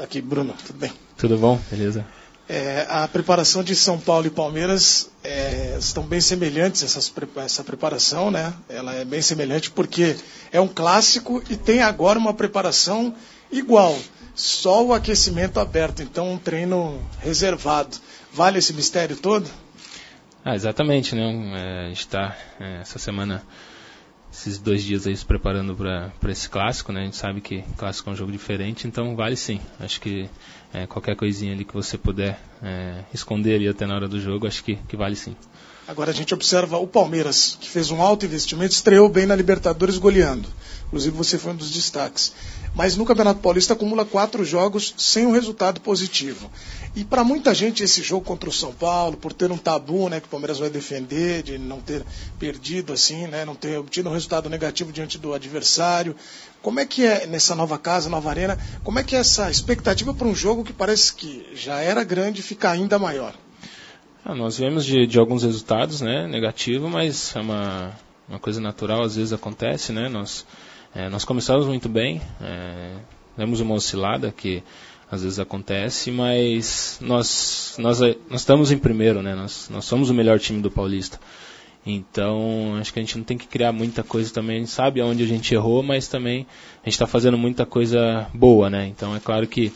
Aqui, Bruno, tudo bem? Tudo bom, beleza. A preparação de São Paulo e Palmeiras estão bem semelhantes, essa preparação, né? Ela é bem semelhante porque é um clássico e tem agora uma preparação igual, só o aquecimento aberto, então um treino reservado. Vale esse mistério todo? Exatamente, né? A gente está essa semana, esses 2 dias aí se preparando para esse clássico, né? A gente sabe que clássico é um jogo diferente, então vale sim. Acho que qualquer coisinha ali que você puder esconder ali até na hora do jogo, acho que vale sim. Agora a gente observa o Palmeiras, que fez um alto investimento, estreou bem na Libertadores goleando. Inclusive você foi um dos destaques. Mas no Campeonato Paulista acumula 4 jogos sem um resultado positivo. E para muita gente esse jogo contra o São Paulo, por ter um tabu, né, que o Palmeiras vai defender, de não ter perdido assim, né, não ter obtido um resultado negativo diante do adversário. Como é que é nessa nova casa, nova arena, como é que é essa expectativa para um jogo que parece que já era grande e fica ainda maior? Nós viemos de alguns resultados, né, negativos, mas é uma coisa natural, às vezes acontece, né, nós começamos muito bem, demos uma oscilada que às vezes acontece, mas nós estamos em primeiro, né, nós somos o melhor time do Paulista, então acho que a gente não tem que criar muita coisa também, a gente sabe onde a gente errou, mas também a gente está fazendo muita coisa boa, né, então é claro que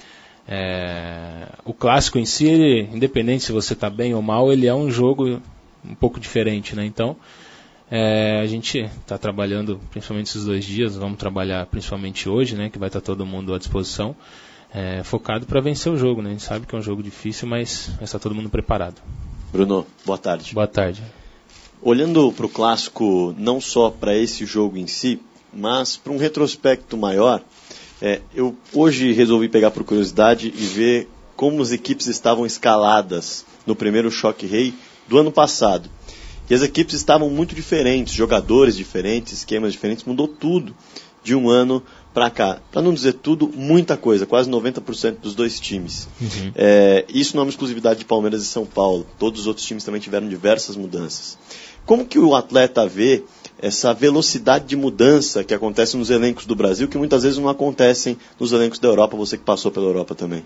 o clássico em si, independente se você está bem ou mal, ele é um jogo um pouco diferente, né? Então a gente está trabalhando principalmente esses 2 dias, vamos trabalhar principalmente hoje, né? Que vai estar todo mundo à disposição, focado para vencer o jogo, né? A gente sabe que é um jogo difícil, mas está todo mundo preparado. Bruno, boa tarde. Boa tarde. Olhando para o clássico, não só para esse jogo em si, mas para um retrospecto maior, eu hoje resolvi pegar por curiosidade e ver como as equipes estavam escaladas no primeiro Choque Rei do ano passado. E as equipes estavam muito diferentes, jogadores diferentes, esquemas diferentes, mudou tudo de um ano para cá. Para não dizer tudo, muita coisa, quase 90% dos 2 times. Uhum. Isso não é uma exclusividade de Palmeiras e São Paulo, todos os outros times também tiveram diversas mudanças. Como que o atleta vê essa velocidade de mudança que acontece nos elencos do Brasil, que muitas vezes não acontecem nos elencos da Europa, você que passou pela Europa também?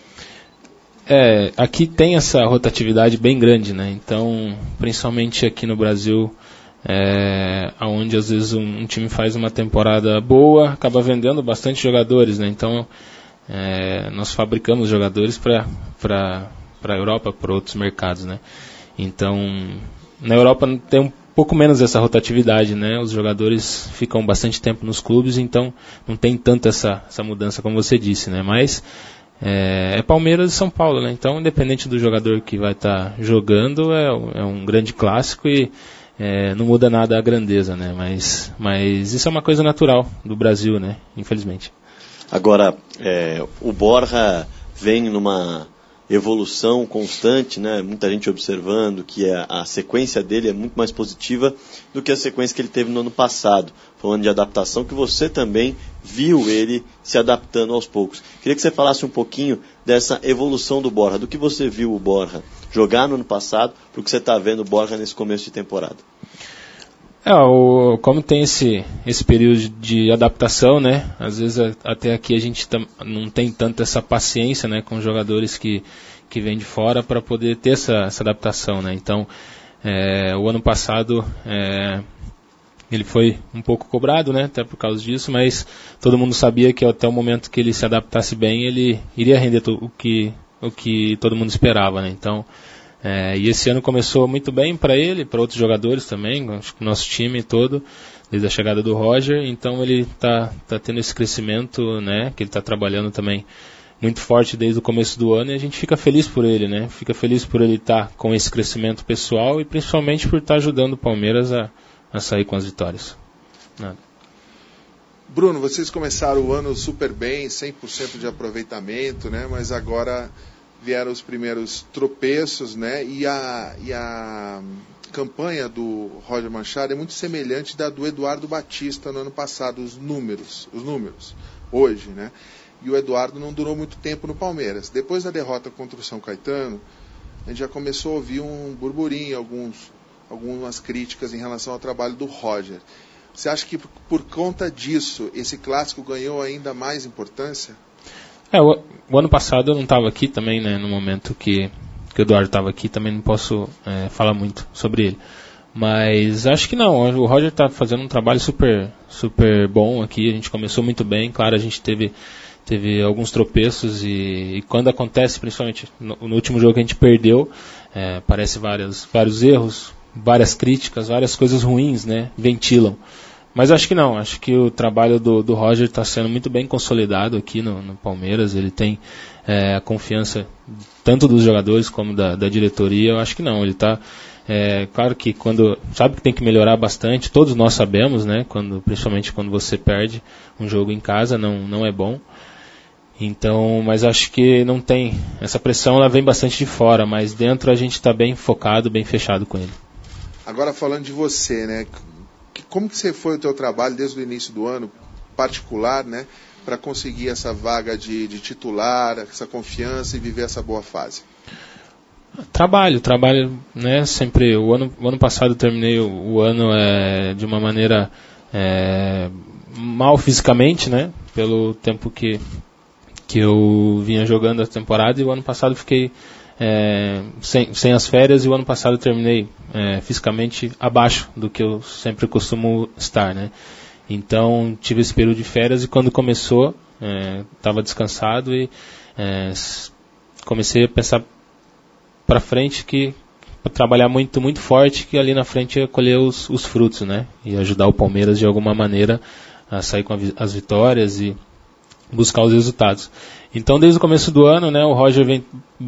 Aqui tem essa rotatividade bem grande, né? Então, principalmente aqui no Brasil, onde às vezes um time faz uma temporada boa, acaba vendendo bastante jogadores, né? Então, nós fabricamos jogadores para a Europa, para outros mercados, né? Então, na Europa tem um pouco menos essa rotatividade, né? Os jogadores ficam bastante tempo nos clubes, então não tem tanto essa mudança como você disse, né? Mas Palmeiras e São Paulo, né? Então, independente do jogador que vai estar jogando, é um grande clássico e não muda nada a grandeza, né? Mas isso é uma coisa natural do Brasil, né? Infelizmente. Agora, o Borja vem numa evolução constante, né? Muita gente observando que a sequência dele é muito mais positiva do que a sequência que ele teve no ano passado. Falando de adaptação, que você também viu ele se adaptando aos poucos. Queria que você falasse um pouquinho dessa evolução do Borja, do que você viu o Borja jogar no ano passado, para o que você está vendo o Borja nesse começo de temporada. Como tem esse período de adaptação, né? Às vezes até aqui a gente não tem tanto essa paciência, né, com jogadores que vêm de fora para poder ter essa adaptação, né? Então, o ano passado ele foi um pouco cobrado, né, até por causa disso, mas todo mundo sabia que até o momento que ele se adaptasse bem, ele iria render o que todo mundo esperava, né? Então, e esse ano começou muito bem para ele, para outros jogadores também, acho que o nosso time todo, desde a chegada do Roger, então ele está tendo esse crescimento, né, que ele está trabalhando também muito forte desde o começo do ano, e a gente fica feliz por ele, né, fica feliz por ele estar com esse crescimento pessoal e principalmente por estar ajudando o Palmeiras a sair com as vitórias. Nada. Bruno, vocês começaram o ano super bem, 100% de aproveitamento, né, mas agora vieram os primeiros tropeços, né? E a campanha do Roger Machado é muito semelhante da do Eduardo Batista no ano passado, os números hoje, né? E o Eduardo não durou muito tempo no Palmeiras. Depois da derrota contra o São Caetano, a gente já começou a ouvir um burburinho, algumas críticas em relação ao trabalho do Roger. Você acha que por conta disso esse clássico ganhou ainda mais importância? O ano passado eu não estava aqui também, né, no momento que o Eduardo estava aqui, também não posso falar muito sobre ele. Mas acho que não, o Roger está fazendo um trabalho super, super bom aqui, a gente começou muito bem, claro, a gente teve alguns tropeços e quando acontece, principalmente no último jogo que a gente perdeu, parece vários erros, várias críticas, várias coisas ruins, né, ventilam. Mas acho que não, acho que o trabalho do Roger está sendo muito bem consolidado aqui no Palmeiras, ele tem a confiança tanto dos jogadores como da diretoria, eu acho que não, ele está... claro que quando sabe que tem que melhorar bastante, todos nós sabemos, né? Principalmente quando você perde um jogo em casa, não é bom. Então, mas acho que não tem essa pressão, ela vem bastante de fora, mas dentro a gente está bem focado, bem fechado com ele. Agora falando de você, né? Como que foi o teu trabalho desde o início do ano, particular, né? Para conseguir essa vaga de titular, essa confiança e viver essa boa fase? Trabalho, né, sempre, o ano passado eu terminei o ano de uma maneira mal fisicamente, né, pelo tempo que eu vinha jogando a temporada, e o ano passado fiquei sem as férias, e o ano passado eu terminei fisicamente abaixo do que eu sempre costumo estar, né, então tive esse período de férias, e quando começou, estava descansado e comecei a pensar para frente, que trabalhar muito, muito forte, que ali na frente ia colher os frutos, né? E ajudar o Palmeiras de alguma maneira a sair com as vitórias e buscar os resultados. Então, desde o começo do ano, né, o Roger vem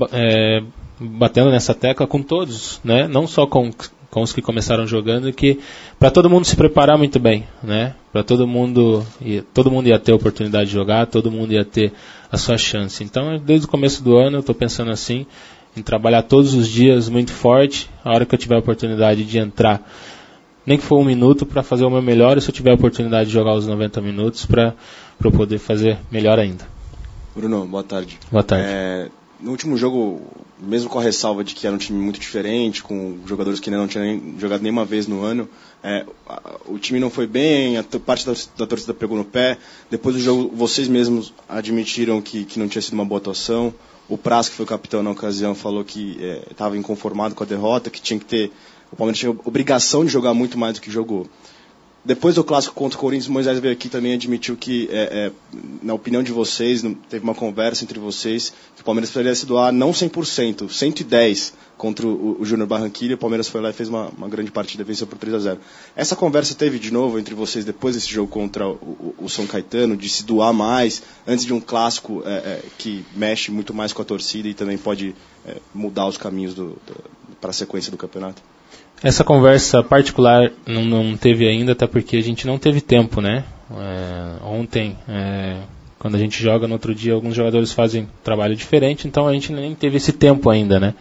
batendo nessa tecla com todos, né? Não só com os que começaram jogando, que para todo mundo se preparar muito bem, né? Para todo mundo ia ter a oportunidade de jogar, todo mundo ia ter a sua chance. Então, desde o começo do ano, eu estou pensando assim, em trabalhar todos os dias muito forte, a hora que eu tiver a oportunidade de entrar, nem que for 1 minuto, para fazer o meu melhor, e se eu tiver a oportunidade de jogar os 90 minutos, para eu poder fazer melhor ainda. Bruno, boa tarde. Boa tarde. No último jogo, mesmo com a ressalva de que era um time muito diferente, com jogadores que ainda não tinham jogado nenhuma vez no ano, o time não foi bem, a parte da torcida pegou no pé. Depois do jogo, vocês mesmos admitiram que não tinha sido uma boa atuação. O Praz, que foi o capitão na ocasião, falou que estava inconformado com a derrota, que o Palmeiras tinha obrigação de jogar muito mais do que jogou. Depois do clássico contra o Corinthians, o Moisés veio aqui também e admitiu que, na opinião de vocês, teve uma conversa entre vocês, que o Palmeiras precisaria se doar não 100%, 110% contra o Júnior Barranquilla. O Palmeiras foi lá e fez uma grande partida, venceu por 3-0. Essa conversa teve de novo entre vocês depois desse jogo contra o São Caetano, de se doar mais, antes de um clássico que mexe muito mais com a torcida e também pode mudar os caminhos para a sequência do campeonato? Essa conversa particular não teve ainda, até porque a gente não teve tempo, né? Ontem, quando a gente joga, no outro dia, alguns jogadores fazem trabalho diferente, então a gente nem teve esse tempo ainda, né?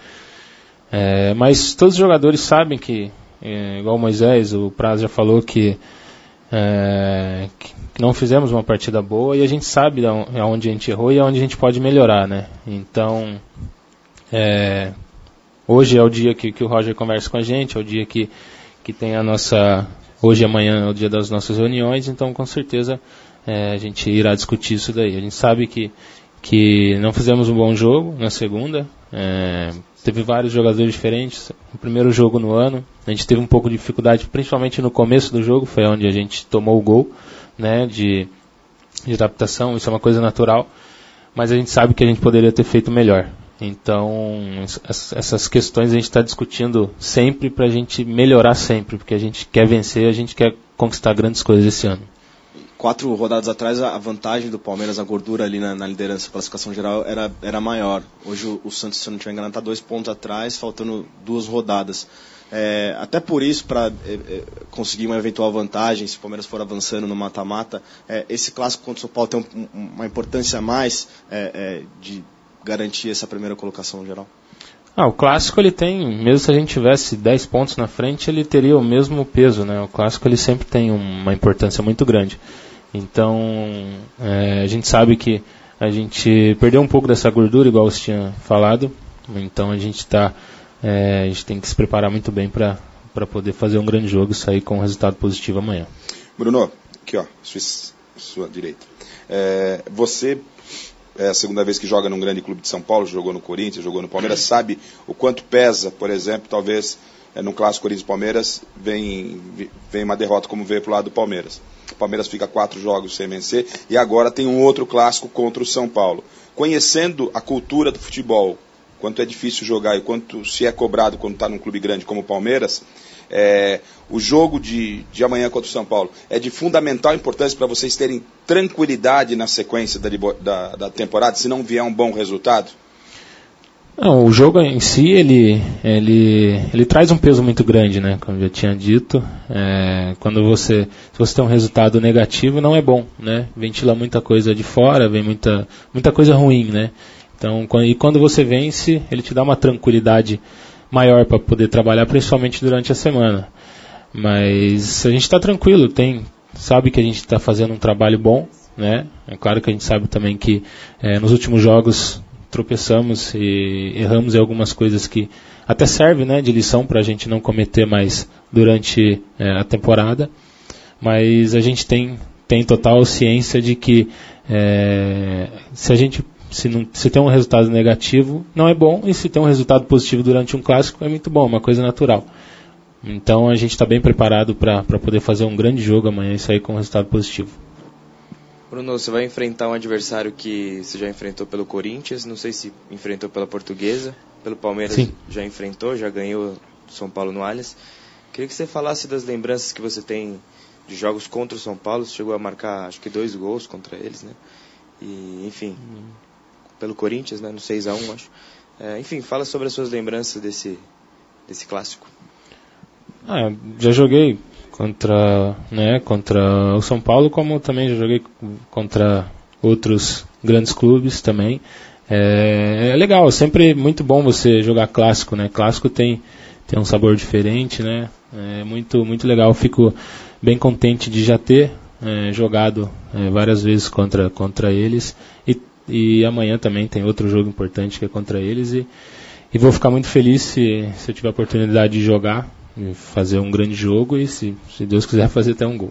Mas todos os jogadores sabem que, igual o Moisés, o Praz já falou que não fizemos uma partida boa, e a gente sabe aonde a gente errou e aonde a gente pode melhorar, né? Então, hoje é o dia que o Roger conversa com a gente, é o dia que tem a nossa... Hoje e amanhã é o dia das nossas reuniões, então com certeza a gente irá discutir isso daí. A gente sabe que não fizemos um bom jogo na segunda, teve vários jogadores diferentes. O primeiro jogo no ano, a gente teve um pouco de dificuldade, principalmente no começo do jogo, foi onde a gente tomou o gol, né, de adaptação, isso é uma coisa natural, mas a gente sabe que a gente poderia ter feito melhor. Então, essas questões a gente está discutindo sempre para a gente melhorar sempre, porque a gente quer vencer, a gente quer conquistar grandes coisas esse ano. 4 rodadas atrás, a vantagem do Palmeiras, a gordura ali na liderança, classificação geral, era maior. Hoje o Santos, se eu não estiver enganado, está 2 pontos atrás, faltando 2 rodadas. Até por isso, para conseguir uma eventual vantagem, se o Palmeiras for avançando no mata-mata, esse clássico contra o São Paulo tem uma importância a mais de garantir essa primeira colocação no geral? O clássico ele tem, mesmo se a gente tivesse 10 pontos na frente, ele teria o mesmo peso, né? O clássico ele sempre tem uma importância muito grande. Então, a gente sabe que a gente perdeu um pouco dessa gordura, igual você tinha falado. Então a gente tem que se preparar muito bem para poder fazer um grande jogo e sair com um resultado positivo amanhã. Bruno, aqui ó, sua direita. Você é a segunda vez que joga num grande clube de São Paulo, jogou no Corinthians, jogou no Palmeiras, sabe o quanto pesa, por exemplo, talvez no clássico Corinthians-Palmeiras, vem uma derrota como veio para o lado do Palmeiras. O Palmeiras fica 4 jogos sem vencer e agora tem um outro clássico contra o São Paulo. Conhecendo a cultura do futebol, quanto é difícil jogar e quanto se é cobrado quando está num clube grande como o Palmeiras, o jogo de amanhã contra o São Paulo é de fundamental importância para vocês terem tranquilidade na sequência da temporada, se não vier um bom resultado? Não, o jogo em si, ele traz um peso muito grande, né? Como eu já tinha dito, se você tem um resultado negativo, não é bom, né? Ventila muita coisa de fora, vem muita coisa ruim, né? Então, quando você vence, ele te dá uma tranquilidade maior para poder trabalhar, principalmente durante a semana. Mas a gente está tranquilo, sabe que a gente está fazendo um trabalho bom, né? É claro que a gente sabe também que nos últimos jogos tropeçamos e erramos em algumas coisas que até servem, né, de lição para a gente não cometer mais durante a temporada, mas a gente tem total ciência de que se tem um resultado negativo não é bom, e se tem um resultado positivo durante um clássico é muito bom, é uma coisa natural. Então a gente está bem preparado para poder fazer um grande jogo amanhã e sair com um resultado positivo. Bruno, você vai enfrentar um adversário que você já enfrentou pelo Corinthians, não sei se enfrentou pela Portuguesa, pelo Palmeiras. Sim. Já enfrentou, já ganhou São Paulo no Allianz. Queria que você falasse das lembranças que você tem de jogos contra o São Paulo. Você chegou a marcar, acho que 2 gols contra eles, né? E, enfim, pelo Corinthians, né? No 6-1, acho. Enfim, fala sobre as suas lembranças desse clássico. Já joguei contra o São Paulo, como também já joguei contra outros grandes clubes também. É legal, sempre muito bom você jogar clássico, né? Clássico tem um sabor diferente, né? É muito, muito legal. Fico bem contente de já ter jogado várias vezes contra eles, e amanhã também tem outro jogo importante que é contra eles, e vou ficar muito feliz se eu tiver a oportunidade de jogar, fazer um grande jogo e, se Deus quiser, fazer até um gol.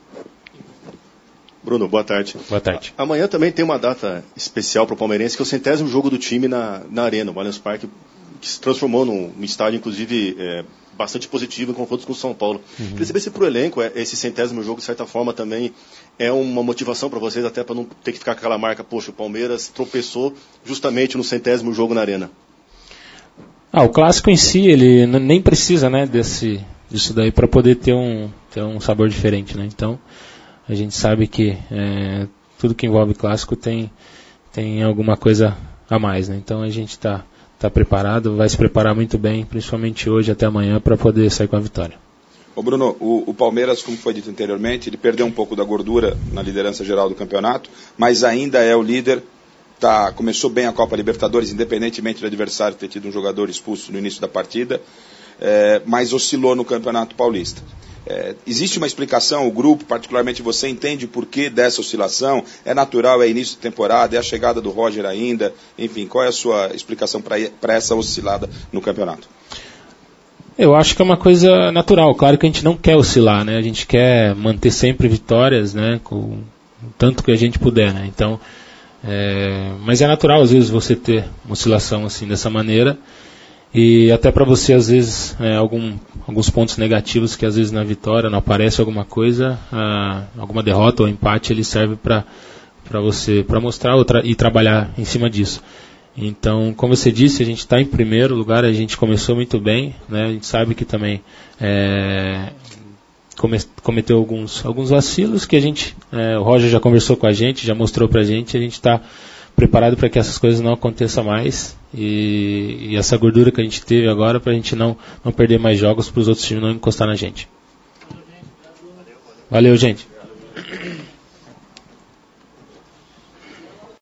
Bruno, boa tarde. Boa tarde. Amanhã também tem uma data especial para o palmeirense, que é o 100º jogo do time na Arena, o Allianz Parque, que se transformou num estádio, inclusive, bastante positivo em confrontos com o São Paulo. Queria saber se para o elenco esse 100º jogo, de certa forma, também é uma motivação para vocês, até para não ter que ficar com aquela marca, poxa, o Palmeiras tropeçou justamente no 100º jogo na Arena. O clássico em si, ele nem precisa, né, disso daí para poder ter um sabor diferente, né? Então, a gente sabe que tudo que envolve clássico tem alguma coisa a mais, né? Então a gente está preparado, vai se preparar muito bem, principalmente hoje até amanhã, para poder sair com a vitória. Ô Bruno, o Palmeiras, como foi dito anteriormente, ele perdeu um pouco da gordura na liderança geral do campeonato, mas ainda é o líder. Começou bem a Copa Libertadores, independentemente do adversário ter tido um jogador expulso no início da partida, mas oscilou no Campeonato Paulista. Existe uma explicação, o grupo, particularmente você, entende o porquê dessa oscilação? É natural, é início de temporada, é a chegada do Roger ainda, enfim, qual é a sua explicação para essa oscilada no campeonato? Eu acho que é uma coisa natural, claro que a gente não quer oscilar, né? A gente quer manter sempre vitórias, né? Com tanto que a gente puder, né? Então, mas é natural às vezes você ter uma oscilação assim dessa maneira, e até para você às vezes alguns pontos negativos que às vezes na vitória não aparece alguma coisa, alguma derrota ou empate, ele serve para mostrar e trabalhar em cima disso. Então, como você disse, a gente está em primeiro lugar, a gente começou muito bem, né? A gente sabe que também cometeu alguns vacilos que o Roger já conversou com a gente, já mostrou pra gente, a gente está preparado para que essas coisas não aconteçam mais, e essa gordura que a gente teve agora, para a gente não perder mais jogos, para os outros times não encostar na gente. Valeu, gente.